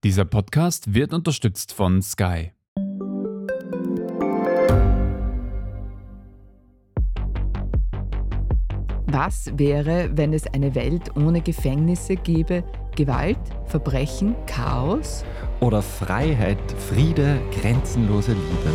Dieser Podcast wird unterstützt von Sky. Was wäre, wenn es eine Welt ohne Gefängnisse gäbe? Gewalt, Verbrechen, Chaos? Oder Freiheit, Friede, grenzenlose Liebe.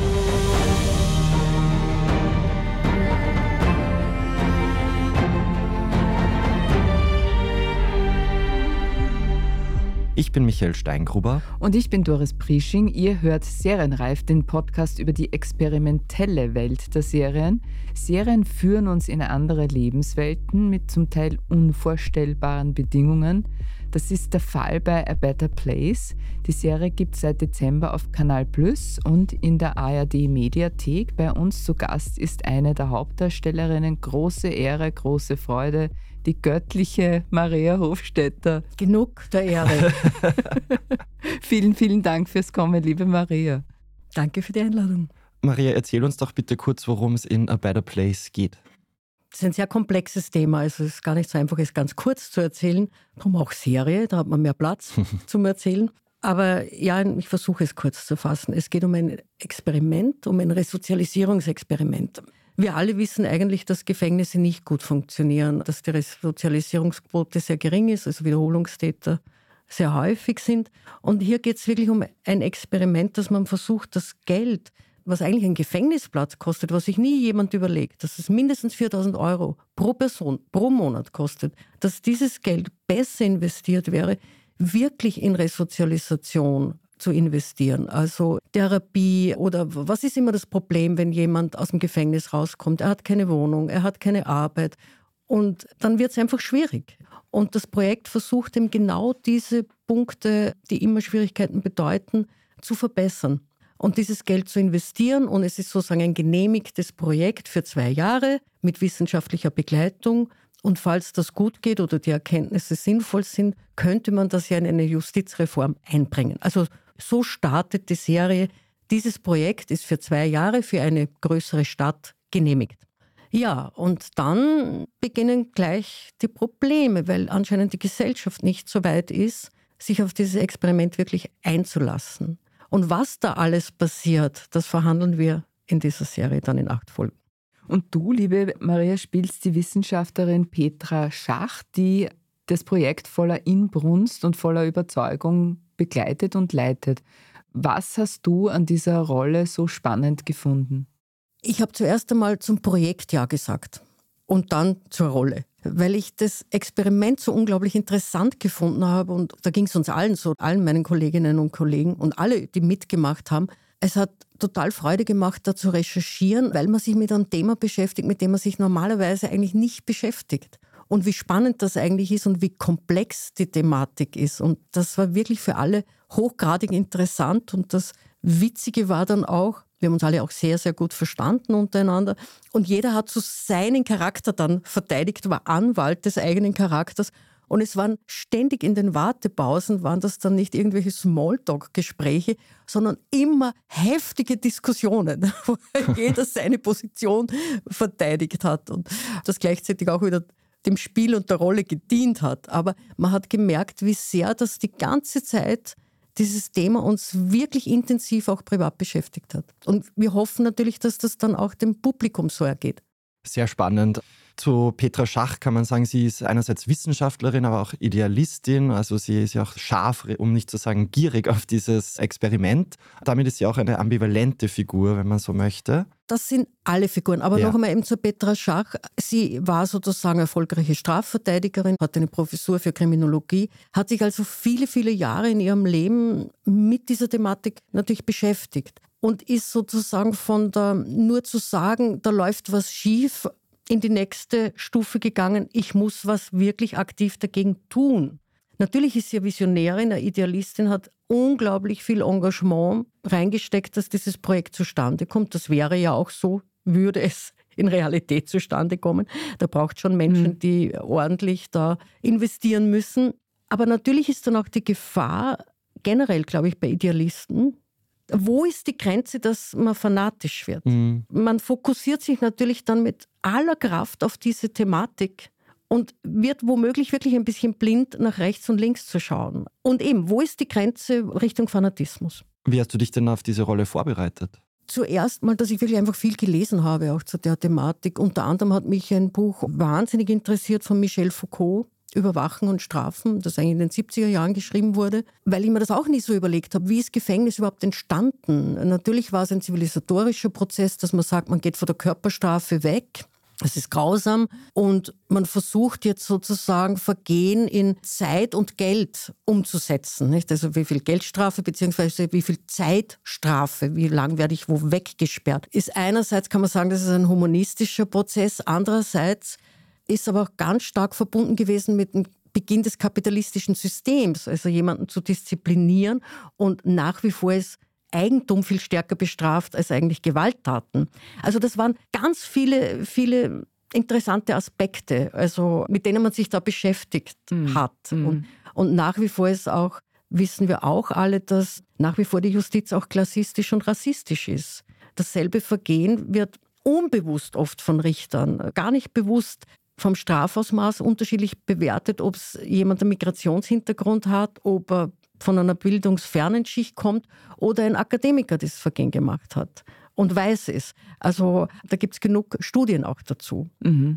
Ich bin Michael Steingruber. Und ich bin Doris Priesching. Ihr hört Serienreif, den Podcast über die experimentelle Welt der Serien. Serien führen uns in andere Lebenswelten mit zum Teil unvorstellbaren Bedingungen. Das ist der Fall bei A Better Place. Die Serie gibt es seit Dezember auf Kanal Plus und in der ARD-Mediathek. Bei uns zu Gast ist eine der Hauptdarstellerinnen. Große Ehre, große Freude. Die göttliche Maria Hofstetter. Genug der Ehre. Vielen, vielen Dank fürs Kommen, liebe Maria. Danke für die Einladung. Maria, erzähl uns doch bitte kurz, worum es in A Better Place geht. Das ist ein sehr komplexes Thema, also es ist gar nicht so einfach, es ganz kurz zu erzählen. Darum auch Serie, da hat man mehr Platz zum Erzählen. Aber ja, ich versuche es kurz zu fassen. Es geht um ein Experiment, um ein Resozialisierungsexperiment. Wir alle wissen eigentlich, dass Gefängnisse nicht gut funktionieren, dass die Resozialisierungsquote sehr gering ist, also Wiederholungstäter sehr häufig sind. Und hier geht es wirklich um ein Experiment, dass man versucht, das Geld, was eigentlich ein Gefängnisplatz kostet, was sich nie jemand überlegt, dass es mindestens 4.000 Euro pro Person, pro Monat kostet, dass dieses Geld besser investiert wäre, wirklich in Resozialisation zu investieren. Also Therapie oder was ist immer das Problem, wenn jemand aus dem Gefängnis rauskommt? Er hat keine Wohnung, er hat keine Arbeit und dann wird es einfach schwierig. Und das Projekt versucht eben genau diese Punkte, die immer Schwierigkeiten bedeuten, zu verbessern und dieses Geld zu investieren. Und es ist sozusagen ein genehmigtes Projekt für 2 Jahre mit wissenschaftlicher Begleitung. Und falls das gut geht oder die Erkenntnisse sinnvoll sind, könnte man das ja in eine Justizreform einbringen. Also so startet die Serie. Dieses Projekt ist für 2 Jahre für eine größere Stadt genehmigt. Ja, und dann beginnen gleich die Probleme, weil anscheinend die Gesellschaft nicht so weit ist, sich auf dieses Experiment wirklich einzulassen. Und was da alles passiert, das verhandeln wir in dieser Serie dann in 8 Folgen. Und du, liebe Maria, spielst die Wissenschaftlerin Petra Schach, die das Projekt voller Inbrunst und voller Überzeugung begleitet und leitet. Was hast du an dieser Rolle so spannend gefunden? Ich habe zuerst einmal zum Projekt Ja gesagt und dann zur Rolle, weil ich das Experiment so unglaublich interessant gefunden habe und da ging es uns allen so, allen meinen Kolleginnen und Kollegen und alle, die mitgemacht haben. Es hat total Freude gemacht, da zu recherchieren, weil man sich mit einem Thema beschäftigt, mit dem man sich normalerweise eigentlich nicht beschäftigt. Und wie spannend das eigentlich ist und wie komplex die Thematik ist. Und das war wirklich für alle hochgradig interessant. Und das Witzige war dann auch, wir haben uns alle auch sehr, sehr gut verstanden untereinander. Und jeder hat so seinen Charakter dann verteidigt, war Anwalt des eigenen Charakters. Und es waren ständig in den Wartepausen, waren das dann nicht irgendwelche Smalltalk-Gespräche, sondern immer heftige Diskussionen, wo jeder seine Position verteidigt hat. Und das gleichzeitig auch wieder dem Spiel und der Rolle gedient hat. Aber man hat gemerkt, wie sehr das die ganze Zeit dieses Thema uns wirklich intensiv auch privat beschäftigt hat. Und wir hoffen natürlich, dass das dann auch dem Publikum so ergeht. Sehr spannend. Zu Petra Schach kann man sagen, sie ist einerseits Wissenschaftlerin, aber auch Idealistin. Also sie ist ja auch scharf, um nicht zu sagen gierig auf dieses Experiment. Damit ist sie auch eine ambivalente Figur, wenn man so möchte. Das sind alle Figuren. Aber noch einmal eben zu Petra Schach. Sie war sozusagen erfolgreiche Strafverteidigerin, hatte eine Professur für Kriminologie, hat sich also viele, viele Jahre in ihrem Leben mit dieser Thematik natürlich beschäftigt. Und ist sozusagen von der, nur zu sagen, da läuft was schief, in die nächste Stufe gegangen, ich muss was wirklich aktiv dagegen tun. Natürlich ist sie eine Visionärin, eine Idealistin, hat unglaublich viel Engagement reingesteckt, dass dieses Projekt zustande kommt. Das wäre ja auch so, würde es in Realität zustande kommen. Da braucht es schon Menschen, die ordentlich da investieren müssen. Aber natürlich ist dann auch die Gefahr, generell glaube ich bei Idealisten, wo ist die Grenze, dass man fanatisch wird? Man fokussiert sich natürlich dann mit aller Kraft auf diese Thematik und wird womöglich wirklich ein bisschen blind nach rechts und links zu schauen. Und eben, wo ist die Grenze Richtung Fanatismus? Wie hast du dich denn auf diese Rolle vorbereitet? Zuerst mal, dass ich wirklich einfach viel gelesen habe, auch zu der Thematik. Unter anderem hat mich ein Buch wahnsinnig interessiert von Michel Foucault, Überwachen und Strafen, das eigentlich in den 70er Jahren geschrieben wurde, weil ich mir das auch nie so überlegt habe, wie ist Gefängnis überhaupt entstanden? Natürlich war es ein zivilisatorischer Prozess, dass man sagt, man geht von der Körperstrafe weg. Das ist grausam und man versucht jetzt sozusagen Vergehen in Zeit und Geld umzusetzen. Nicht? Also wie viel Geldstrafe bzw. wie viel Zeitstrafe, wie lang werde ich wo weggesperrt, ist einerseits, kann man sagen, das ist ein humanistischer Prozess, andererseits ist aber auch ganz stark verbunden gewesen mit dem Beginn des kapitalistischen Systems, also jemanden zu disziplinieren und nach wie vor ist Eigentum viel stärker bestraft als eigentlich Gewalttaten. Also das waren ganz viele interessante Aspekte, also mit denen man sich da beschäftigt hat. Und nach wie vor ist auch, wissen wir auch alle, dass nach wie vor die Justiz auch klassistisch und rassistisch ist. Dasselbe Vergehen wird unbewusst oft von Richtern, gar nicht bewusst vom Strafausmaß unterschiedlich bewertet, ob es jemand einen Migrationshintergrund hat, ob er von einer bildungsfernen Schicht kommt oder ein Akademiker das Vergehen gemacht hat und weiß es. Also da gibt es genug Studien auch dazu.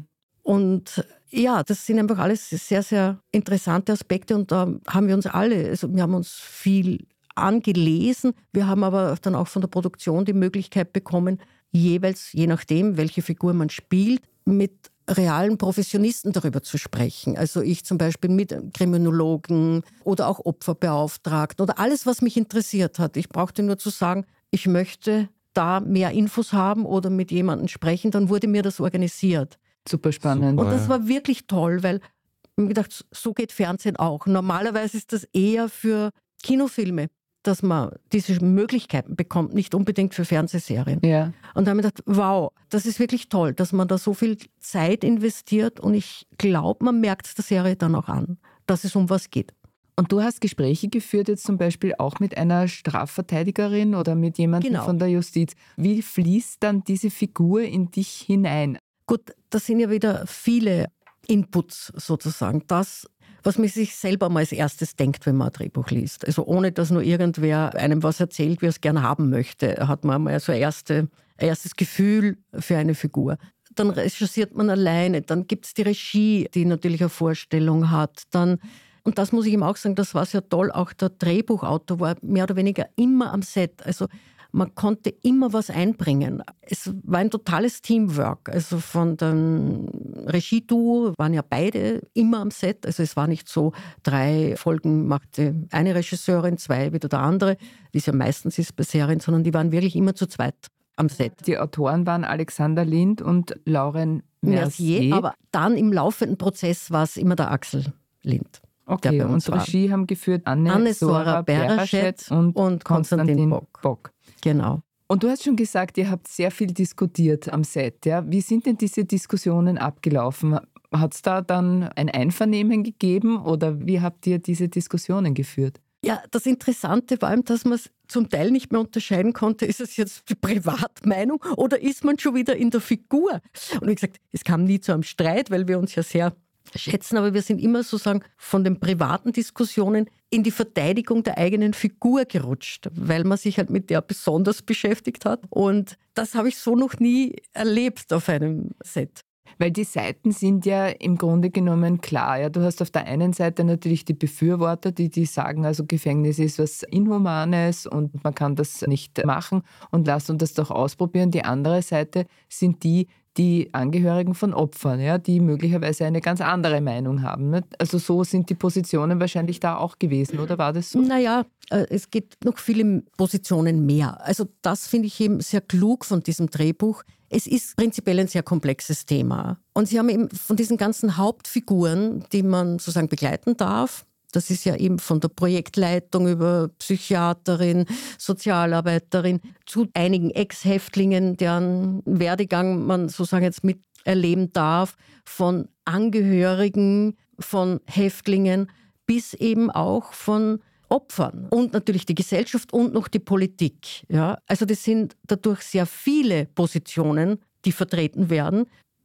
Und ja, das sind einfach alles sehr, sehr interessante Aspekte und da haben wir uns alle, also wir haben uns viel angelesen, wir haben aber dann auch von der Produktion die Möglichkeit bekommen, jeweils, je nachdem, welche Figur man spielt, mit realen Professionisten darüber zu sprechen. Also ich zum Beispiel mit Kriminologen oder auch Opferbeauftragten oder alles, was mich interessiert hat. Ich brauchte nur zu sagen, ich möchte da mehr Infos haben oder mit jemandem sprechen, dann wurde mir das organisiert. Super spannend. Und das war wirklich toll, weil ich mir gedacht, so geht Fernsehen auch. Normalerweise ist das eher für Kinofilme, dass man diese Möglichkeiten bekommt, nicht unbedingt für Fernsehserien. Ja. Und da habe ich gedacht, wow, das ist wirklich toll, dass man da so viel Zeit investiert und ich glaube, man merkt es der Serie dann auch an, dass es um was geht. Und du hast Gespräche geführt jetzt zum Beispiel auch mit einer Strafverteidigerin oder mit jemandem von der Justiz. Wie fließt dann diese Figur in dich hinein? Gut, das sind ja wieder viele Inputs sozusagen. Das, was man sich selber mal als erstes denkt, wenn man ein Drehbuch liest. Also ohne, dass nur irgendwer einem was erzählt, wie er es gerne haben möchte, hat man mal so ein erstes Gefühl für eine Figur. Dann recherchiert man alleine, dann gibt es die Regie, die natürlich eine Vorstellung hat. Und das muss ich ihm auch sagen, das war sehr toll, auch der Drehbuchautor war mehr oder weniger immer am Set. Also man konnte immer was einbringen. Es war ein totales Teamwork. Also von dem Regieduo waren ja beide immer am Set. Also es war nicht so, 3 Folgen machte eine Regisseurin, 2 wieder der andere, wie es ja meistens ist bei Serien, sondern die waren wirklich immer zu zweit am Set. Die Autoren waren Alexander Lind und Lauren Mercier. Aber dann im laufenden Prozess war es immer der Axel Lind. Okay, und Regie haben geführt Anne-Sora Beraschet und Konstantin Bock. Genau. Und du hast schon gesagt, ihr habt sehr viel diskutiert am Set. Ja? Wie sind denn diese Diskussionen abgelaufen? Hat es da dann ein Einvernehmen gegeben oder wie habt ihr diese Diskussionen geführt? Ja, das Interessante war, dass man es zum Teil nicht mehr unterscheiden konnte, ist es jetzt die Privatmeinung oder ist man schon wieder in der Figur? Und wie gesagt, es kam nie zu einem Streit, weil wir uns ja sehr schätzen, aber wir sind immer sozusagen von den privaten Diskussionen in die Verteidigung der eigenen Figur gerutscht, weil man sich halt mit der besonders beschäftigt hat. Und das habe ich so noch nie erlebt auf einem Set. Weil die Seiten sind ja im Grunde genommen klar. Ja? Du hast auf der einen Seite natürlich die Befürworter, die sagen, also Gefängnis ist was Inhumanes und man kann das nicht machen und lass uns das doch ausprobieren. Die andere Seite sind die Angehörigen von Opfern, ja, die möglicherweise eine ganz andere Meinung haben. Ne? Also so sind die Positionen wahrscheinlich da auch gewesen, oder war das so? Naja, es gibt noch viele Positionen mehr. Also das finde ich eben sehr klug von diesem Drehbuch. Es ist prinzipiell ein sehr komplexes Thema. Und sie haben eben von diesen ganzen Hauptfiguren, die man sozusagen begleiten darf, das ist ja eben von der Projektleitung über Psychiaterin, Sozialarbeiterin zu einigen Ex-Häftlingen, deren Werdegang man sozusagen jetzt miterleben darf, von Angehörigen, von Häftlingen bis eben auch von Opfern und natürlich die Gesellschaft und noch die Politik. Ja? Also das sind dadurch sehr viele Positionen, die vertreten werden.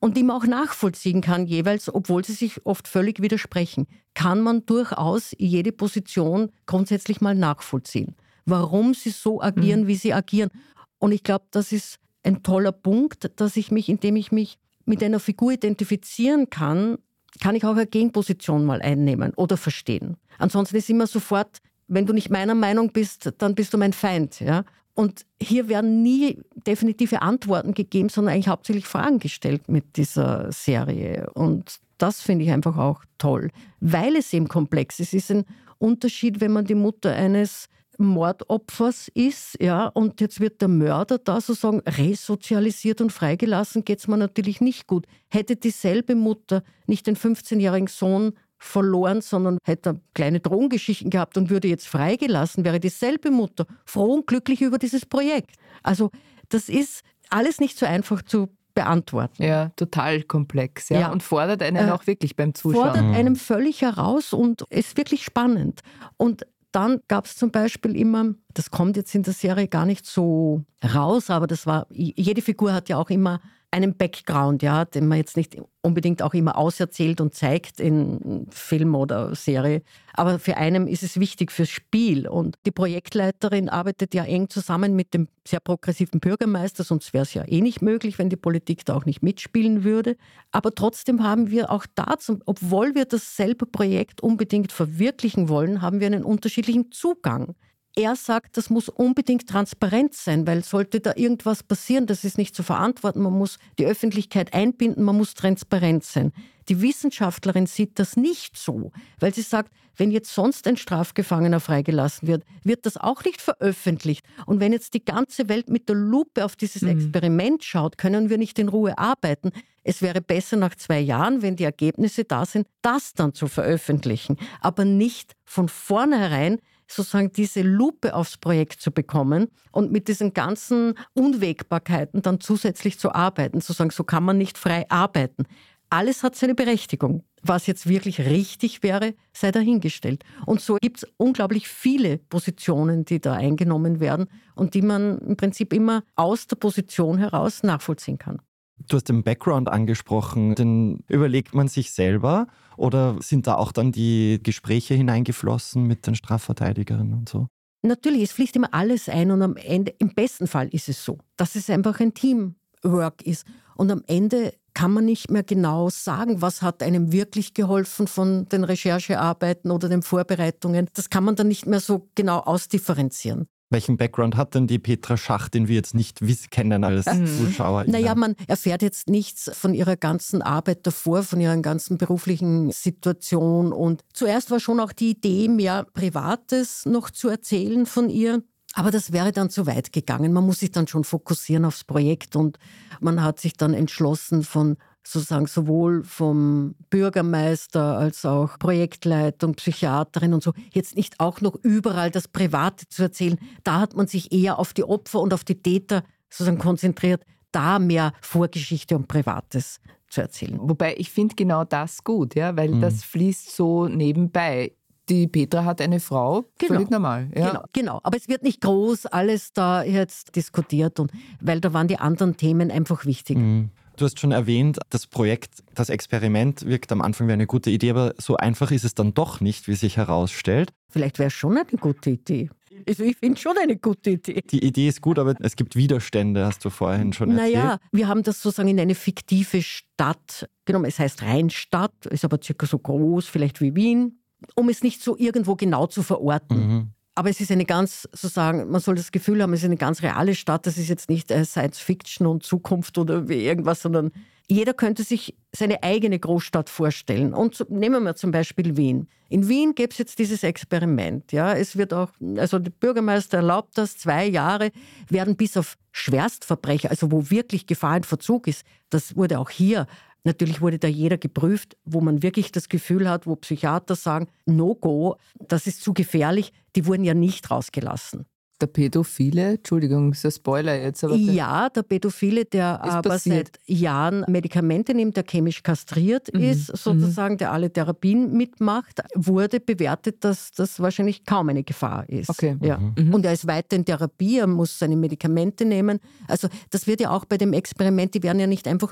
und die man auch nachvollziehen kann jeweils, obwohl sie sich oft völlig widersprechen, kann man durchaus jede Position grundsätzlich mal nachvollziehen. Warum sie so agieren, wie sie agieren. Und ich glaube, das ist ein toller Punkt, dass ich mich, indem ich mich mit einer Figur identifizieren kann ich auch eine Gegenposition mal einnehmen oder verstehen. Ansonsten ist immer sofort, wenn du nicht meiner Meinung bist, dann bist du mein Feind. Ja? Und hier werden nie definitive Antworten gegeben, sondern eigentlich hauptsächlich Fragen gestellt mit dieser Serie. Und das finde ich einfach auch toll, weil es eben komplex ist. Es ist ein Unterschied, wenn man die Mutter eines Mordopfers ist, ja, und jetzt wird der Mörder da sozusagen resozialisiert und freigelassen, geht es mir natürlich nicht gut. Hätte dieselbe Mutter nicht den 15-jährigen Sohn verloren, sondern hätte kleine Drogengeschichten gehabt und würde jetzt freigelassen, wäre dieselbe Mutter froh und glücklich über dieses Projekt. Also das ist alles nicht so einfach zu beantworten. Ja, total komplex. Ja. Und fordert einen auch wirklich beim Zuschauen. Fordert einem völlig heraus und ist wirklich spannend. Und dann gab es zum Beispiel immer, das kommt jetzt in der Serie gar nicht so raus, aber jede Figur hat ja auch immer einen Background, ja, den man jetzt nicht unbedingt auch immer auserzählt und zeigt in Film oder Serie. Aber für einen ist es wichtig fürs Spiel. Und die Projektleiterin arbeitet ja eng zusammen mit dem sehr progressiven Bürgermeister, sonst wäre es ja eh nicht möglich, wenn die Politik da auch nicht mitspielen würde. Aber trotzdem haben wir auch dazu, obwohl wir dasselbe Projekt unbedingt verwirklichen wollen, haben wir einen unterschiedlichen Zugang. Er sagt, das muss unbedingt transparent sein, weil sollte da irgendwas passieren, das ist nicht zu verantworten. Man muss die Öffentlichkeit einbinden, man muss transparent sein. Die Wissenschaftlerin sieht das nicht so, weil sie sagt, wenn jetzt sonst ein Strafgefangener freigelassen wird, wird das auch nicht veröffentlicht. Und wenn jetzt die ganze Welt mit der Lupe auf dieses Experiment schaut, können wir nicht in Ruhe arbeiten. Es wäre besser nach 2 Jahren, wenn die Ergebnisse da sind, das dann zu veröffentlichen, aber nicht von vornherein sozusagen diese Lupe aufs Projekt zu bekommen und mit diesen ganzen Unwägbarkeiten dann zusätzlich zu arbeiten, zu sagen, so kann man nicht frei arbeiten. Alles hat seine Berechtigung. Was jetzt wirklich richtig wäre, sei dahingestellt. Und so gibt es unglaublich viele Positionen, die da eingenommen werden und die man im Prinzip immer aus der Position heraus nachvollziehen kann. Du hast den Background angesprochen, den überlegt man sich selber oder sind da auch dann die Gespräche hineingeflossen mit den Strafverteidigern und so? Natürlich, es fließt immer alles ein und am Ende, im besten Fall ist es so, dass es einfach ein Teamwork ist und am Ende kann man nicht mehr genau sagen, was hat einem wirklich geholfen von den Recherchearbeiten oder den Vorbereitungen. Das kann man dann nicht mehr so genau ausdifferenzieren. Welchen Background hat denn die Petra Schach, den wir jetzt nicht kennen als Zuschauer? Naja, man erfährt jetzt nichts von ihrer ganzen Arbeit davor, von ihrer ganzen beruflichen Situation. Und zuerst war schon auch die Idee, mehr Privates noch zu erzählen von ihr. Aber das wäre dann zu weit gegangen. Man muss sich dann schon fokussieren aufs Projekt. Und man hat sich dann entschlossen von sozusagen sowohl vom Bürgermeister als auch Projektleitung, Psychiaterin und so, jetzt nicht auch noch überall das Private zu erzählen. Da hat man sich eher auf die Opfer und auf die Täter sozusagen konzentriert, da mehr Vorgeschichte und Privates zu erzählen. Wobei ich finde genau das gut, ja, weil das fließt so nebenbei. Die Petra hat eine Frau, völlig normal. Ja. Genau. Aber es wird nicht groß alles da jetzt diskutiert, weil da waren die anderen Themen einfach wichtig. Du hast schon erwähnt, das Projekt, das Experiment wirkt am Anfang wie eine gute Idee, aber so einfach ist es dann doch nicht, wie sich herausstellt. Vielleicht wäre es schon eine gute Idee. Also ich finde schon eine gute Idee. Die Idee ist gut, aber es gibt Widerstände, hast du vorhin schon erzählt. Naja, wir haben das sozusagen in eine fiktive Stadt genommen. Es heißt Rheinstadt, ist aber circa so groß, vielleicht wie Wien, um es nicht so irgendwo genau zu verorten. Aber es ist eine ganz, sozusagen, man soll das Gefühl haben, es ist eine ganz reale Stadt. Das ist jetzt nicht Science-Fiction und Zukunft oder wie irgendwas, sondern jeder könnte sich seine eigene Großstadt vorstellen. Und nehmen wir zum Beispiel Wien. In Wien gäbe es jetzt dieses Experiment. Ja. Es wird auch, also der Bürgermeister erlaubt das, 2 Jahre werden bis auf Schwerstverbrecher, also wo wirklich Gefahr in Verzug ist, das wurde auch hier. Natürlich wurde da jeder geprüft, wo man wirklich das Gefühl hat, wo Psychiater sagen, no go, das ist zu gefährlich, die wurden ja nicht rausgelassen. Der Pädophile, Entschuldigung, ist ein Spoiler jetzt. Aber ja, der Pädophile, der aber seit Jahren Medikamente nimmt, der chemisch kastriert ist, sozusagen, der alle Therapien mitmacht, wurde bewertet, dass das wahrscheinlich kaum eine Gefahr ist. Okay. Ja. Und er ist weiter in Therapie, er muss seine Medikamente nehmen. Also das wird ja auch bei dem Experiment, die werden ja nicht einfach nur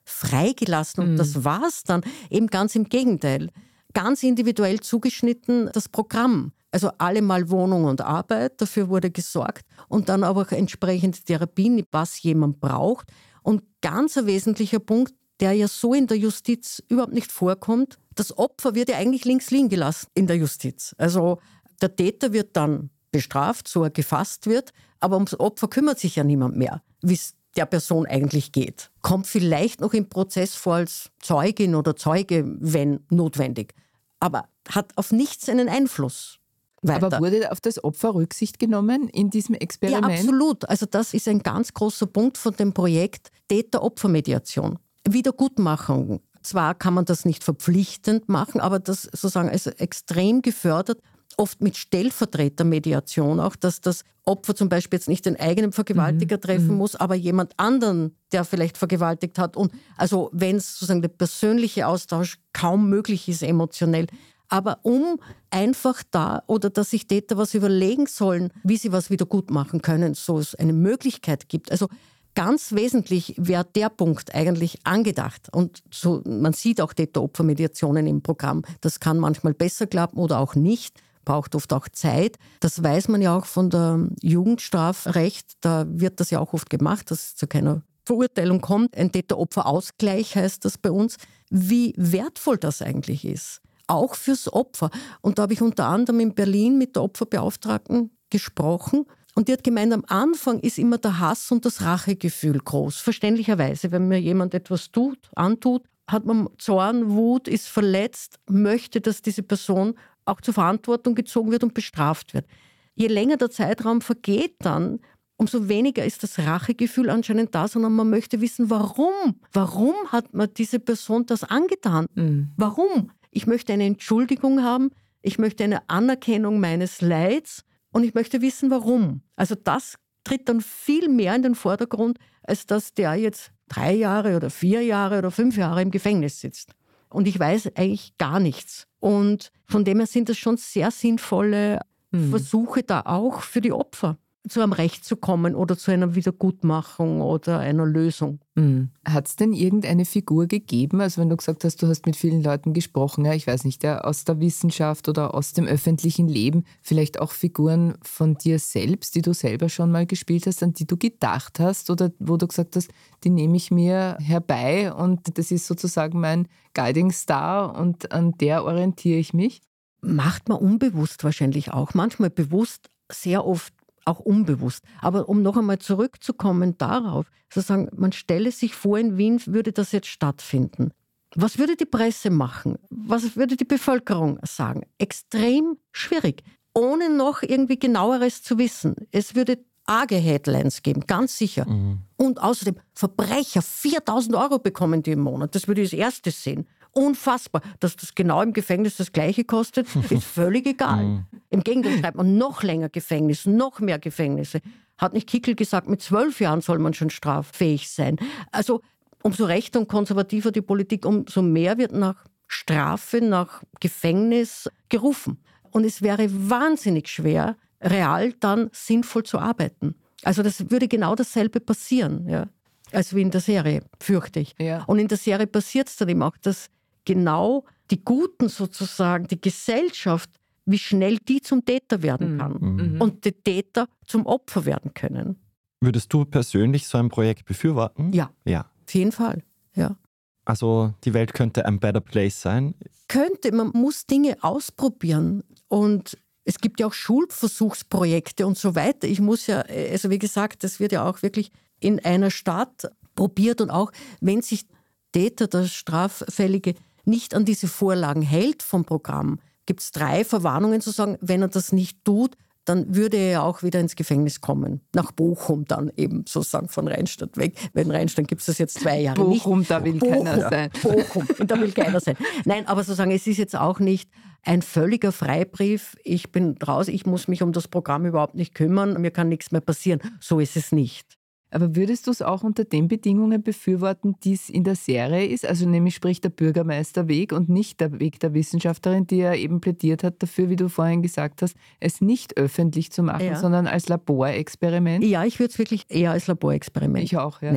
freigelassen und das war's dann. Eben ganz im Gegenteil. Ganz individuell zugeschnitten das Programm. Also allemal Wohnung und Arbeit, dafür wurde gesorgt. Und dann aber auch entsprechende Therapien, was jemand braucht. Und ganz ein wesentlicher Punkt, der ja so in der Justiz überhaupt nicht vorkommt, das Opfer wird ja eigentlich links liegen gelassen in der Justiz. Also der Täter wird dann bestraft, so er gefasst wird, aber ums Opfer kümmert sich ja niemand mehr, wie es der Person eigentlich geht. Kommt vielleicht noch im Prozess vor als Zeugin oder Zeuge, wenn notwendig, aber hat auf nichts einen Einfluss. Weiter. Aber wurde auf das Opfer Rücksicht genommen in diesem Experiment? Ja, absolut. Also das ist ein ganz großer Punkt von dem Projekt Täter-Opfer-Mediation. Wiedergutmachung. Zwar kann man das nicht verpflichtend machen, aber das sozusagen also extrem gefördert, oft mit Stellvertretermediation auch, dass das Opfer zum Beispiel jetzt nicht den eigenen Vergewaltiger treffen muss, aber jemand anderen, der vielleicht vergewaltigt hat. Und also wenn es sozusagen der persönliche Austausch kaum möglich ist, emotionell, aber um einfach da oder dass sich Täter was überlegen sollen, wie sie was wieder gut machen können, so es eine Möglichkeit gibt. Also ganz wesentlich wäre der Punkt eigentlich angedacht. Und so, man sieht auch Täter-Opfer-Mediationen im Programm. Das kann manchmal besser klappen oder auch nicht. Braucht oft auch Zeit. Das weiß man ja auch von der Jugendstrafrecht. Da wird das ja auch oft gemacht, dass es zu keiner Verurteilung kommt. Ein Täter-Opfer-Ausgleich heißt das bei uns. Wie wertvoll das eigentlich ist. Auch fürs Opfer. Und da habe ich unter anderem in Berlin mit der Opferbeauftragten gesprochen. Und die hat gemeint, am Anfang ist immer der Hass und das Rachegefühl groß. Verständlicherweise, wenn mir jemand etwas antut, hat man Zorn, Wut, ist verletzt, möchte, dass diese Person auch zur Verantwortung gezogen wird und bestraft wird. Je länger der Zeitraum vergeht dann, umso weniger ist das Rachegefühl anscheinend da, sondern man möchte wissen, warum? Warum hat man diese Person das angetan? Warum? Ich möchte eine Entschuldigung haben, ich möchte eine Anerkennung meines Leids und ich möchte wissen, warum. Also das tritt dann viel mehr in den Vordergrund, als dass der jetzt 3 Jahre oder 4 Jahre oder 5 Jahre im Gefängnis sitzt. Und ich weiß eigentlich gar nichts. Und von dem her sind das schon sehr sinnvolle Versuche da auch für die Opfer, zu einem Recht zu kommen oder zu einer Wiedergutmachung oder einer Lösung. Hat es denn irgendeine Figur gegeben, also wenn du gesagt hast, du hast mit vielen Leuten gesprochen, ja, ich weiß nicht, ja, aus der Wissenschaft oder aus dem öffentlichen Leben, vielleicht auch Figuren von dir selbst, die du selber schon mal gespielt hast, an die du gedacht hast oder wo du gesagt hast, die nehme ich mir herbei und das ist sozusagen mein Guiding Star und an der orientiere ich mich? Macht man unbewusst wahrscheinlich auch, manchmal bewusst, sehr oft auch unbewusst. Aber um noch einmal zurückzukommen darauf, sozusagen, man stelle sich vor, in Wien würde das jetzt stattfinden. Was würde die Presse machen? Was würde die Bevölkerung sagen? Extrem schwierig, ohne noch irgendwie Genaueres zu wissen. Es würde arge Headlines geben, ganz sicher. Und außerdem, Verbrecher, 4.000 € bekommen die im Monat. Das würde ich als erstes sehen. Unfassbar. Dass das genau im Gefängnis das Gleiche kostet, ist völlig egal. Im Gegenteil schreibt man noch länger Gefängnis, noch mehr Gefängnisse. Hat nicht Kickl gesagt, mit 12 Jahren soll man schon straffähig sein. Also umso rechter und konservativer die Politik, umso mehr wird nach Strafe, nach Gefängnis gerufen. Und es wäre wahnsinnig schwer, real dann sinnvoll zu arbeiten. Also das würde genau dasselbe passieren, ja, als wie in der Serie, fürchte ich. Ja. Und in der Serie passiert es dann eben auch, dass genau die Guten sozusagen, die Gesellschaft, wie schnell die zum Täter werden kann und die Täter zum Opfer werden können. Würdest du persönlich so ein Projekt befürworten? Ja, Ja. auf jeden Fall. Ja. Also die Welt könnte ein better place sein. Könnte, man muss Dinge ausprobieren und es gibt ja auch Schulversuchsprojekte und so weiter. Ich muss ja, also wie gesagt, das wird ja auch wirklich in einer Stadt probiert und auch wenn sich Täter, der Straffällige, nicht an diese Vorlagen hält vom Programm, gibt es 3 Verwarnungen zu sagen, wenn er das nicht tut, dann würde er ja auch wieder ins Gefängnis kommen. Nach Bochum dann eben sozusagen von Rheinstadt weg. Weil in Rheinstadt gibt es das jetzt 2 Jahre nicht. Bochum, da will keiner sein. Bochum, da will keiner sein. Nein, aber sozusagen, es ist jetzt auch nicht ein völliger Freibrief. Ich bin raus, ich muss mich um das Programm überhaupt nicht kümmern, mir kann nichts mehr passieren. So ist es nicht. Aber würdest du es auch unter den Bedingungen befürworten, die es in der Serie ist? Also nämlich sprich der Bürgermeisterweg und nicht der Weg der Wissenschaftlerin, die ja eben plädiert hat dafür, wie du vorhin gesagt hast, es nicht öffentlich zu machen, sondern als Laborexperiment? Ja, ich würde es wirklich eher als Laborexperiment Ich auch, ja. nehmen.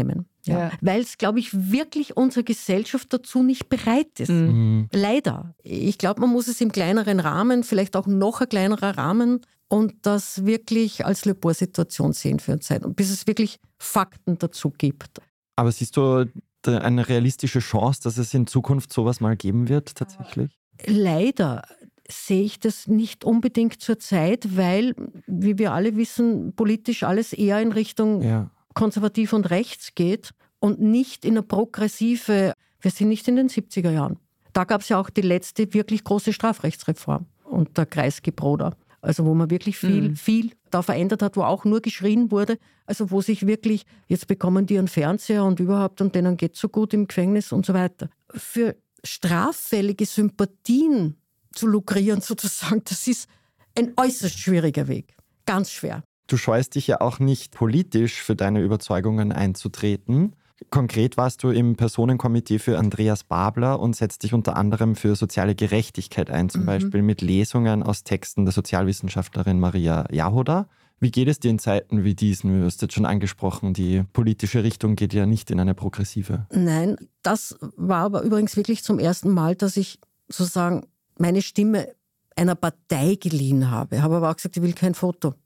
Ja. Weil es, glaube ich, wirklich unsere Gesellschaft dazu nicht bereit ist. Leider. Ich glaube, man muss es im kleineren Rahmen, vielleicht auch noch ein kleinerer Rahmen und das wirklich als Laborsituation sehen für eine Zeit. Und bis es wirklich Fakten dazu gibt. Aber siehst du eine realistische Chance, dass es in Zukunft sowas mal geben wird tatsächlich? Leider sehe ich das nicht unbedingt zur Zeit, weil, wie wir alle wissen, politisch alles eher in Richtung konservativ und rechts geht und nicht in eine progressive, wir sind nicht in den 70er Jahren. Da gab es ja auch die letzte wirklich große Strafrechtsreform unter Kreisky-Broder. Also wo man wirklich viel da verändert hat, wo auch nur geschrien wurde. Also wo sich wirklich, jetzt bekommen die einen Fernseher und überhaupt und denen geht es so gut im Gefängnis und so weiter. Für straffällige Sympathien zu lukrieren sozusagen, das ist ein äußerst schwieriger Weg. Ganz schwer. Du scheust dich ja auch nicht politisch für deine Überzeugungen einzutreten. Konkret warst du im Personenkomitee für Andreas Babler und setzt dich unter anderem für soziale Gerechtigkeit ein, zum Beispiel mit Lesungen aus Texten der Sozialwissenschaftlerin Maria Jahoda. Wie geht es dir in Zeiten wie diesen? Du hast jetzt schon angesprochen, die politische Richtung geht ja nicht in eine progressive. Nein, das war aber übrigens wirklich zum ersten Mal, dass ich sozusagen meine Stimme einer Partei geliehen habe. Ich habe aber auch gesagt, ich will kein Foto.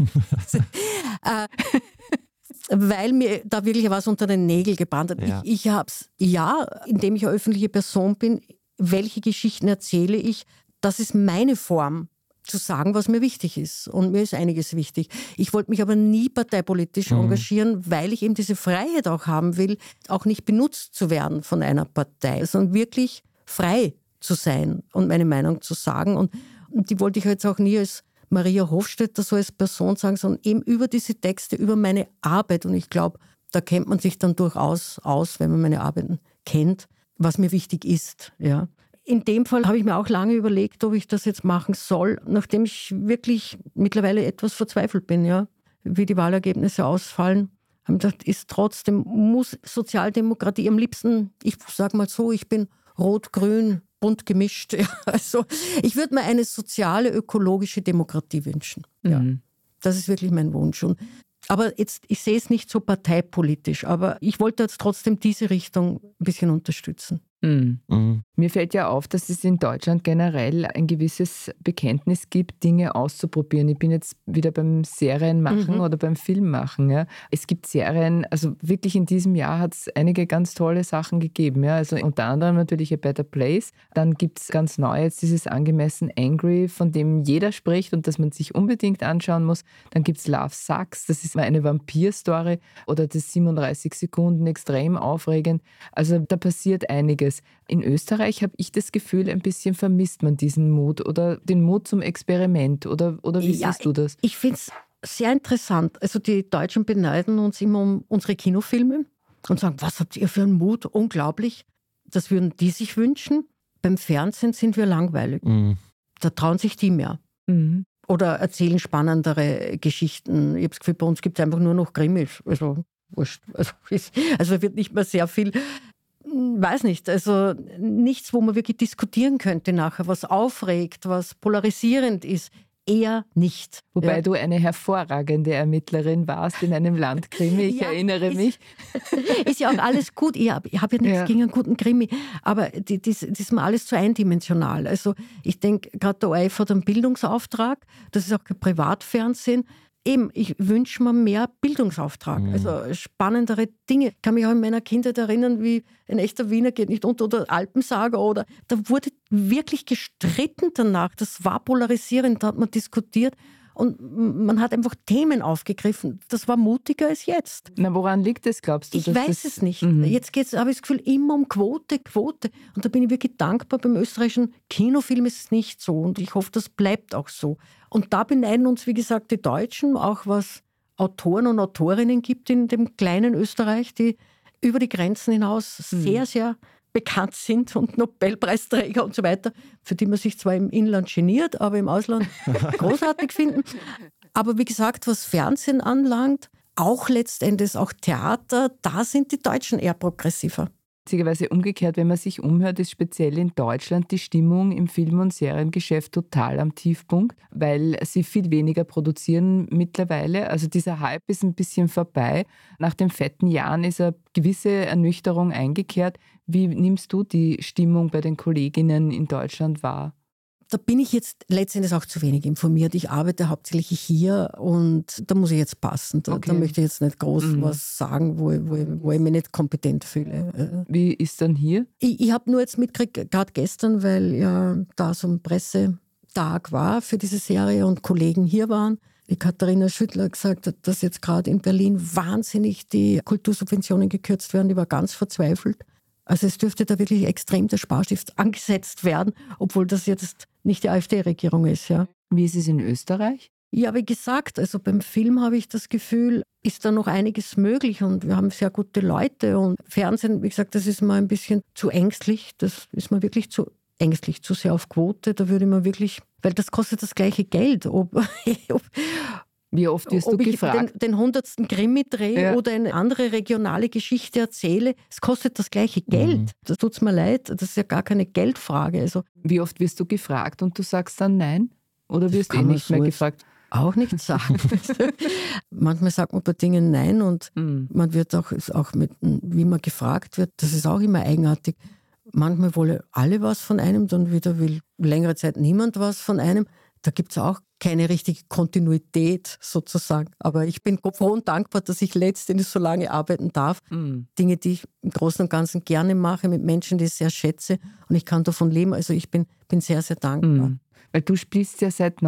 Weil mir da wirklich was unter den Nägeln gebrannt hat. Ja. Ich habe es, indem ich eine öffentliche Person bin, welche Geschichten erzähle ich, das ist meine Form, zu sagen, was mir wichtig ist. Und mir ist einiges wichtig. Ich wollte mich aber nie parteipolitisch engagieren, weil ich eben diese Freiheit auch haben will, auch nicht benutzt zu werden von einer Partei, sondern wirklich frei zu sein und meine Meinung zu sagen. Und die wollte ich jetzt auch nie als Maria Hofstetter so als Person sagen, sondern eben über diese Texte, über meine Arbeit. Und ich glaube, da kennt man sich dann durchaus aus, wenn man meine Arbeiten kennt, was mir wichtig ist. Ja. In dem Fall habe ich mir auch lange überlegt, ob ich das jetzt machen soll, nachdem ich wirklich mittlerweile etwas verzweifelt bin, ja, wie die Wahlergebnisse ausfallen. Habe gedacht, ist trotzdem, muss Sozialdemokratie am liebsten, ich sage mal so, ich bin rot-grün, bunt gemischt. Ja. Also ich würde mir eine soziale, ökologische Demokratie wünschen. Ja. Das ist wirklich mein Wunsch. Aber jetzt, ich sehe es nicht so parteipolitisch, aber ich wollte jetzt trotzdem diese Richtung ein bisschen unterstützen. Mir fällt ja auf, dass es in Deutschland generell ein gewisses Bekenntnis gibt, Dinge auszuprobieren. Ich bin jetzt wieder beim Serienmachen oder beim Filmmachen. Ja. Es gibt Serien, also wirklich in diesem Jahr hat es einige ganz tolle Sachen gegeben. Ja. Also unter anderem natürlich A Better Place. Dann gibt es ganz neu jetzt dieses Angemessen Angry, von dem jeder spricht und das man sich unbedingt anschauen muss. Dann gibt es Love Sucks, das ist mal eine Vampir-Story, oder das 37 Sekunden, extrem aufregend. Also da passiert einiges. In Österreich habe ich das Gefühl, ein bisschen vermisst man diesen Mut oder den Mut zum Experiment. Oder wie siehst du das? Ich finde es sehr interessant. Also die Deutschen beneiden uns immer um unsere Kinofilme und sagen, was habt ihr für einen Mut? Unglaublich. Das würden die sich wünschen. Beim Fernsehen sind wir langweilig. Da trauen sich die mehr. Oder erzählen spannendere Geschichten. Ich habe das Gefühl, bei uns gibt es einfach nur noch Krimis. Also wurscht. Also wird nicht mehr sehr viel... Weiß nicht, also nichts, wo man wirklich diskutieren könnte nachher, was aufregt, was polarisierend ist, eher nicht. Wobei du eine hervorragende Ermittlerin warst in einem Landkrimi, ich erinnere mich. Ist ja auch alles gut, ich hab ja nichts gegen einen guten Krimi, aber das ist mir alles zu eindimensional. Also ich denke, gerade der ORF hat einen Bildungsauftrag, das ist auch kein Privatfernsehen. Eben, ich wünsche mir mehr Bildungsauftrag, also spannendere Dinge. Ich kann mich auch in meiner Kindheit erinnern, wie ein echter Wiener geht nicht unter oder Alpensager oder da wurde wirklich gestritten danach. Das war polarisierend, da hat man diskutiert und man hat einfach Themen aufgegriffen. Das war mutiger als jetzt. Na, woran liegt es, glaubst du? Ich weiß es nicht. Jetzt habe ich das Gefühl, immer um Quote. Und da bin ich wirklich dankbar. Beim österreichischen Kinofilm ist es nicht so und ich hoffe, das bleibt auch so. Und da beneiden uns, wie gesagt, die Deutschen, auch was Autoren und Autorinnen gibt in dem kleinen Österreich, die über die Grenzen hinaus sehr, sehr bekannt sind und Nobelpreisträger und so weiter, für die man sich zwar im Inland geniert, aber im Ausland großartig finden. Aber wie gesagt, was Fernsehen anlangt, auch letztendlich auch Theater, da sind die Deutschen eher progressiver. Witzigerweise umgekehrt, wenn man sich umhört, ist speziell in Deutschland die Stimmung im Film- und Seriengeschäft total am Tiefpunkt, weil sie viel weniger produzieren mittlerweile. Also dieser Hype ist ein bisschen vorbei. Nach den fetten Jahren ist eine gewisse Ernüchterung eingekehrt. Wie nimmst du die Stimmung bei den Kolleginnen in Deutschland wahr? Da bin ich jetzt letztendlich auch zu wenig informiert. Ich arbeite hauptsächlich hier und da muss ich jetzt passen. Da möchte ich jetzt nicht groß was sagen, wo ich mich nicht kompetent fühle. Wie ist dann hier? Ich habe nur jetzt mitgekriegt, gerade gestern, weil ja da so ein Pressetag war für diese Serie und Kollegen hier waren. Die Katharina Schüttler gesagt hat, dass jetzt gerade in Berlin wahnsinnig die Kultursubventionen gekürzt werden. Die war ganz verzweifelt. Also es dürfte da wirklich extrem der Sparstift angesetzt werden, obwohl das jetzt nicht die AfD-Regierung ist. Ja. Wie ist es in Österreich? Ja, wie gesagt, also beim Film habe ich das Gefühl, ist da noch einiges möglich und wir haben sehr gute Leute und Fernsehen, wie gesagt, das ist mir ein bisschen zu ängstlich, das ist mir wirklich zu ängstlich, zu sehr auf Quote, da würde man wirklich, weil das kostet das gleiche Geld, Wie oft wirst du gefragt? Den 100. Krimi drehe oder eine andere regionale Geschichte erzähle, es kostet das gleiche Geld. Das tut mir leid, das ist ja gar keine Geldfrage. Also, wie oft wirst du gefragt und du sagst dann nein? Oder wirst du nicht mehr gefragt? Auch nicht sagen. Manchmal sagt man bei Dingen nein und man wird auch wie man gefragt wird, das ist auch immer eigenartig. Manchmal wollen alle was von einem, dann wieder will längere Zeit niemand was von einem. Da gibt es auch keine richtige Kontinuität sozusagen. Aber ich bin froh und dankbar, dass ich letztendlich so lange arbeiten darf. Dinge, die ich im Großen und Ganzen gerne mache, mit Menschen, die ich sehr schätze. Und ich kann davon leben. Also ich bin sehr, sehr dankbar. Weil du spielst ja seit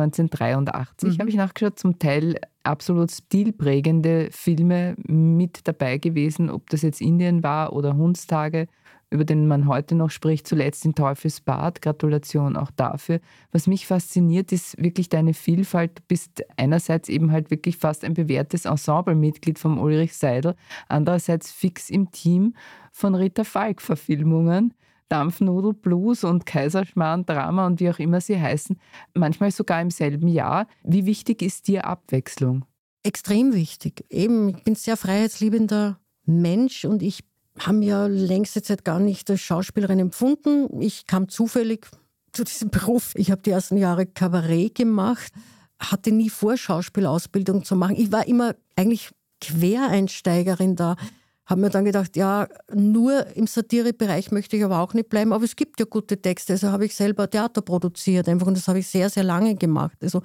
1983, habe ich nachgeschaut, zum Teil absolut stilprägende Filme mit dabei gewesen, ob das jetzt Indien war oder Hundstage, über den man heute noch spricht, zuletzt in Teufelsbad. Gratulation auch dafür. Was mich fasziniert, ist wirklich deine Vielfalt. Du bist einerseits eben halt wirklich fast ein bewährtes Ensemblemitglied vom Ulrich Seidel, andererseits fix im Team von Rita Falk-Verfilmungen. Dampfnudel Blues und Kaiserschmarrn Drama und wie auch immer sie heißen, manchmal sogar im selben Jahr. Wie wichtig ist dir Abwechslung? Extrem wichtig. Eben, ich bin ein sehr freiheitsliebender Mensch und ich habe ja längste Zeit gar nicht als Schauspielerin empfunden. Ich kam zufällig zu diesem Beruf. Ich habe die ersten Jahre Kabarett gemacht, hatte nie vor, Schauspielausbildung zu machen. Ich war immer eigentlich Quereinsteigerin da. Habe mir dann gedacht, ja, nur im Satirebereich möchte ich aber auch nicht bleiben. Aber es gibt ja gute Texte. Also habe ich selber Theater produziert einfach und das habe ich sehr, sehr lange gemacht. Also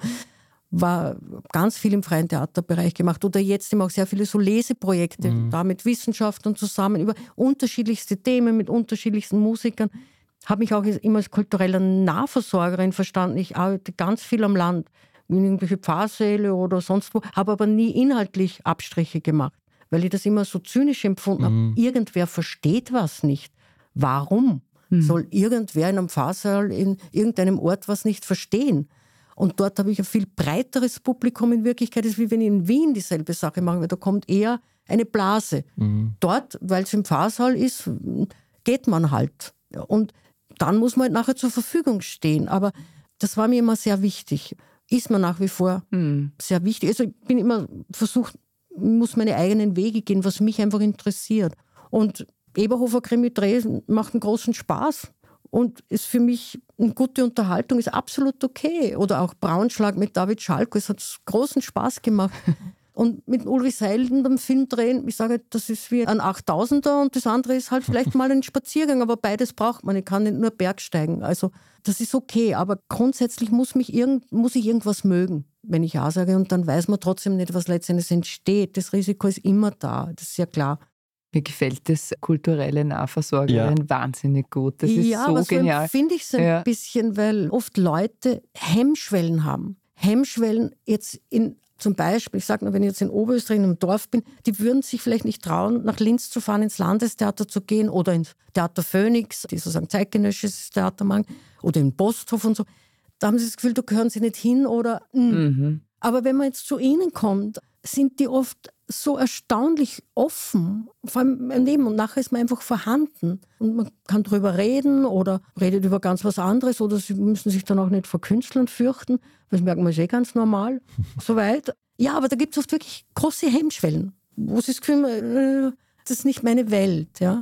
war ganz viel im freien Theaterbereich gemacht oder jetzt eben auch sehr viele so Leseprojekte, da mit Wissenschaftlern zusammen über unterschiedlichste Themen mit unterschiedlichsten Musikern. Habe mich auch immer als kulturelle Nahversorgerin verstanden. Ich arbeite ganz viel am Land, in irgendwelche Pfarrsäle oder sonst wo, habe aber nie inhaltlich Abstriche gemacht, weil ich das immer so zynisch empfunden habe. Irgendwer versteht was nicht. Warum soll irgendwer in einem Pfarrsaal in irgendeinem Ort was nicht verstehen? Und dort habe ich ein viel breiteres Publikum in Wirklichkeit, als wie wenn ich in Wien dieselbe Sache mache, weil da kommt eher eine Blase. Dort, weil es im Pfarrsaal ist, geht man halt. Und dann muss man halt nachher zur Verfügung stehen. Aber das war mir immer sehr wichtig. Ist mir nach wie vor sehr wichtig. Also ich bin immer versucht, muss meine eigenen Wege gehen, was mich einfach interessiert. Und Eberhofer Krimi-Dreh macht einen großen Spaß. Und ist für mich eine gute Unterhaltung, ist absolut okay. Oder auch Braunschlag mit David Schalko, es hat großen Spaß gemacht. Und mit Ulrich Seidel am Film drehen, ich sage, das ist wie ein 8000er und das andere ist halt vielleicht mal ein Spaziergang, aber beides braucht man. Ich kann nicht nur Bergsteigen. Also das ist okay, aber grundsätzlich muss ich irgendwas mögen, wenn ich Ja sage. Und dann weiß man trotzdem nicht, was letztendlich entsteht. Das Risiko ist immer da, das ist ja klar. Mir gefällt das kulturelle Nahversorgerin wahnsinnig gut. Das ist so genial. Ja, finde ich es ein bisschen, weil oft Leute Hemmschwellen haben. Hemmschwellen jetzt zum Beispiel, ich sage nur, wenn ich jetzt in Oberösterreich in einem Dorf bin, die würden sich vielleicht nicht trauen, nach Linz zu fahren, ins Landestheater zu gehen oder ins Theater Phoenix, die sozusagen zeitgenössisches Theater machen, oder in Posthof und so. Da haben sie das Gefühl, da gehören sie nicht hin oder... Aber wenn man jetzt zu ihnen kommt, sind die oft so erstaunlich offen, vor allem im Leben. Und nachher ist man einfach vorhanden. Und man kann drüber reden oder redet über ganz was anderes oder sie müssen sich dann auch nicht vor Künstlern fürchten. Das merkt man, ist ganz normal. Soweit. Ja, aber da gibt es oft wirklich große Hemmschwellen, wo sie das Gefühl haben, das ist nicht meine Welt. Ja.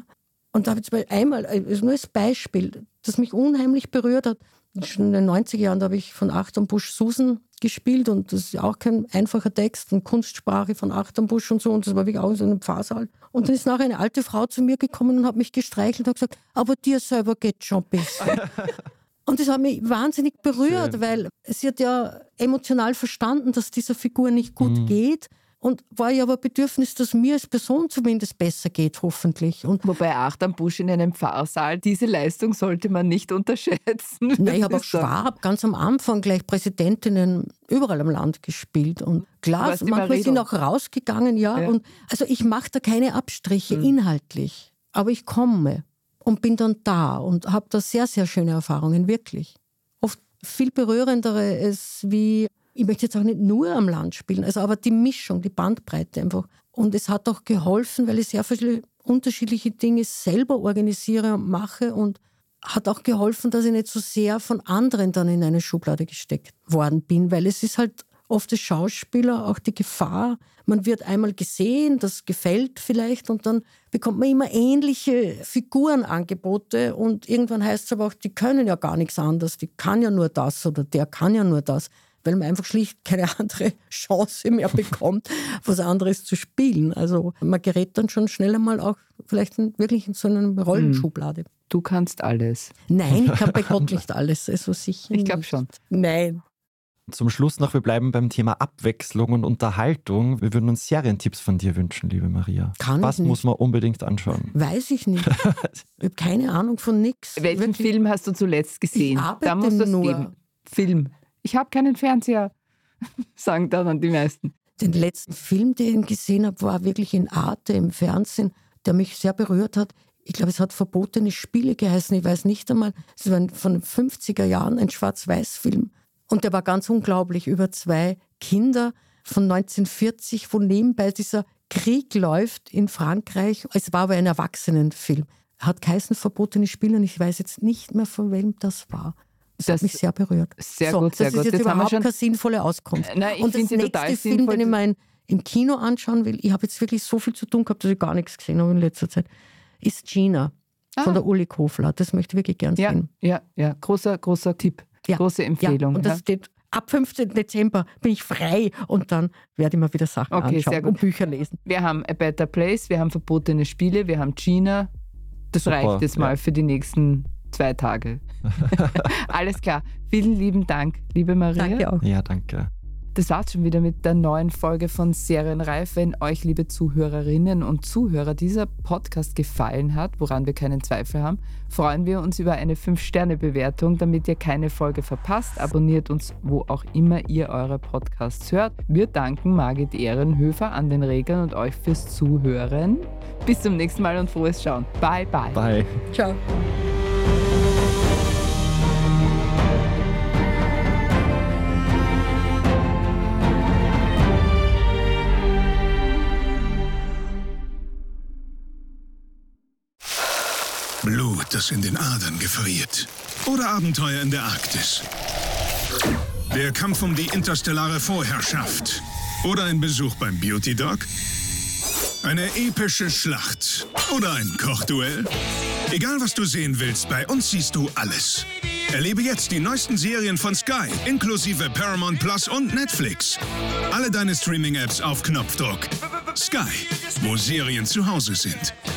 Und da habe ich zum Beispiel einmal, also nur als Beispiel, das mich unheimlich berührt hat. Schon in den 90er Jahren, da habe ich von Achtung Busch Susan gespielt und das ist auch kein einfacher Text und Kunstsprache von Achtung Busch und so und das war wirklich auch in so einem Pfarrsaal. Und dann ist nachher eine alte Frau zu mir gekommen und hat mich gestreichelt und hat gesagt, aber dir selber geht schon besser. Und das hat mich wahnsinnig berührt, schön. Weil sie hat ja emotional verstanden, dass dieser Figur nicht gut geht. Und war ja aber Bedürfnis, dass mir als Person zumindest besser geht, hoffentlich. Und wobei Achtung Busch in einem Pfarrsaal, diese Leistung sollte man nicht unterschätzen. Nein, ich habe auch Schwab ganz am Anfang gleich Präsidentinnen überall im Land gespielt. Und klar, manchmal sind auch rausgegangen, ja. Und also ich mache da keine Abstriche inhaltlich, aber ich komme und bin dann da und habe da sehr, sehr schöne Erfahrungen, wirklich. Oft viel berührendere ist wie... Ich möchte jetzt auch nicht nur am Land spielen, also aber die Mischung, die Bandbreite einfach. Und es hat auch geholfen, weil ich sehr viele unterschiedliche Dinge selber organisiere und mache und hat auch geholfen, dass ich nicht so sehr von anderen dann in eine Schublade gesteckt worden bin, weil es ist halt oft als Schauspieler auch die Gefahr, man wird einmal gesehen, das gefällt vielleicht und dann bekommt man immer ähnliche Figurenangebote und irgendwann heißt es aber auch, die können ja gar nichts anderes, die kann ja nur das oder der kann ja nur das. Weil man einfach schlicht keine andere Chance mehr bekommt, was anderes zu spielen. Also man gerät dann schon schnell einmal auch vielleicht wirklich in so eine Rollenschublade. Du kannst alles. Nein, ich kann bei Gott nicht alles. Also sicher ich glaube schon. Nein. Zum Schluss noch, wir bleiben beim Thema Abwechslung und Unterhaltung. Wir würden uns Serientipps von dir wünschen, liebe Maria. Was muss man unbedingt anschauen? Weiß ich nicht. Ich habe keine Ahnung von nichts. Welchen Film hast du zuletzt gesehen? Da muss das geben. Film. Ich habe keinen Fernseher, sagen dann die meisten. Den letzten Film, den ich gesehen habe, war wirklich in Arte im Fernsehen, der mich sehr berührt hat. Ich glaube, es hat Verbotene Spiele geheißen. Ich weiß nicht einmal. Es war von den 50er Jahren ein Schwarz-Weiß-Film. Und der war ganz unglaublich über 2 Kinder von 1940, wo nebenbei dieser Krieg läuft in Frankreich. Es war aber ein Erwachsenenfilm. Hat geheißen Verbotene Spiele und ich weiß jetzt nicht mehr, von wem das war. Das hat mich sehr berührt. Sehr gut, sehr gut. Das ist jetzt überhaupt keine sinnvolle Auskunft. Nein, und das nächste Film, den ich mir im Kino anschauen will, ich habe jetzt wirklich so viel zu tun gehabt, dass ich gar nichts gesehen habe in letzter Zeit, ist Gina von der Uli Kofler. Das möchte ich wirklich gern sehen. Ja. Großer Tipp, große Empfehlung. Und das steht, ab 15. Dezember bin ich frei und dann werde ich mal wieder Sachen anschauen und Bücher lesen. Wir haben A Better Place, wir haben Verbotene Spiele, wir haben Gina. Das reicht jetzt mal für die nächsten 2 Tage. Alles klar. Vielen lieben Dank, liebe Maria. Danke auch. Ja, danke. Das war's schon wieder mit der neuen Folge von Serienreif. Wenn euch, liebe Zuhörerinnen und Zuhörer, dieser Podcast gefallen hat, woran wir keinen Zweifel haben, freuen wir uns über eine 5-Sterne-Bewertung, damit ihr keine Folge verpasst. Abonniert uns, wo auch immer ihr eure Podcasts hört. Wir danken Margit Ehrenhöfer an den Reglern und euch fürs Zuhören. Bis zum nächsten Mal und frohes Schauen. Bye, bye. Bye. Ciao. Blut, das in den Adern gefriert. Oder Abenteuer in der Arktis. Der Kampf um die interstellare Vorherrschaft. Oder ein Besuch beim Beauty Dog. Eine epische Schlacht. Oder ein Kochduell. Egal, was du sehen willst, bei uns siehst du alles. Erlebe jetzt die neuesten Serien von Sky, inklusive Paramount Plus und Netflix. Alle deine Streaming-Apps auf Knopfdruck. Sky, wo Serien zu Hause sind.